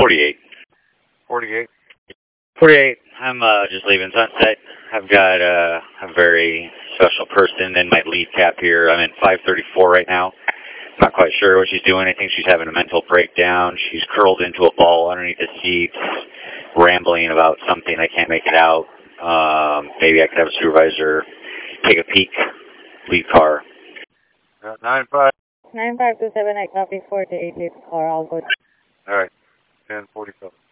48. 48. 48. I'm just leaving Sunset. I've got a very special person in my lead cap here. I'm in 534 right now. Not quite sure what she's doing. I think she's having a mental breakdown. She's curled into a ball underneath the seats, rambling about something. I can't make it out. Maybe I could have a supervisor take a peek. Lead car. 95. 9527, I copy 4 to 88 car, all good. All right. 1047.